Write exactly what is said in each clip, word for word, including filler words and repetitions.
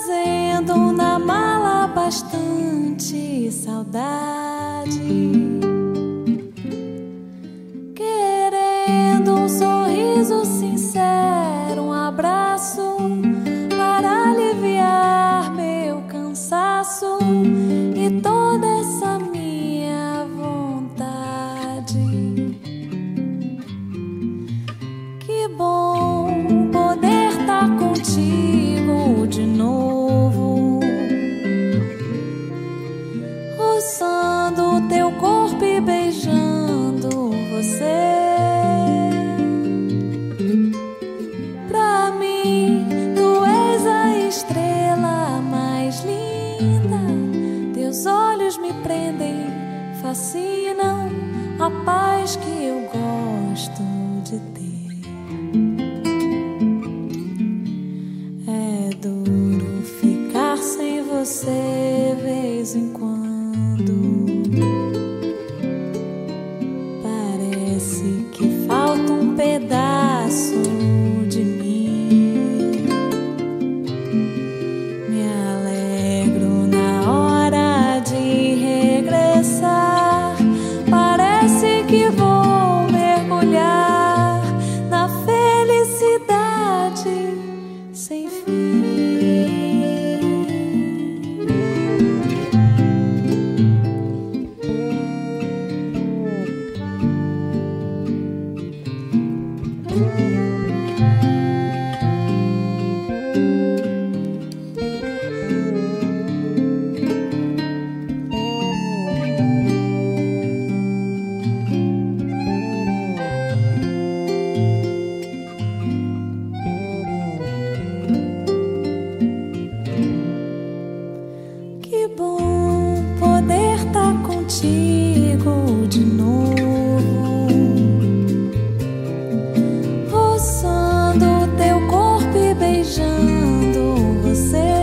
trazendo na mala bastante saudade, querendo um sorriso sincero, um abraço para aliviar meu cansaço e toda essa minha vontade. Que bom poder estar contigo de novo, roçando teu corpo e beijando você. Pra mim, tu és a estrela mais linda. Teus olhos me prendem, fascinam, a paz que eu gosto de ter. É duro ficar sem você vez em quando. Parece que falta um pedaço de mim. Me alegro na hora de regressar. Parece que vou mergulhar na felicidade sem fim. Que bom poder estar contigo de novo, roçando teu corpo e beijando você.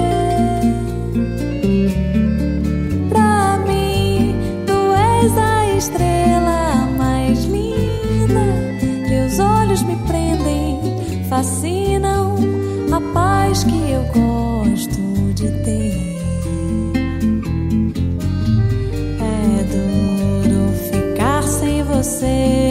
Pra mim, tu és a estrela mais linda. Teus olhos me prendem, fascinam, a paz que eu gosto de ter. É duro ficar sem você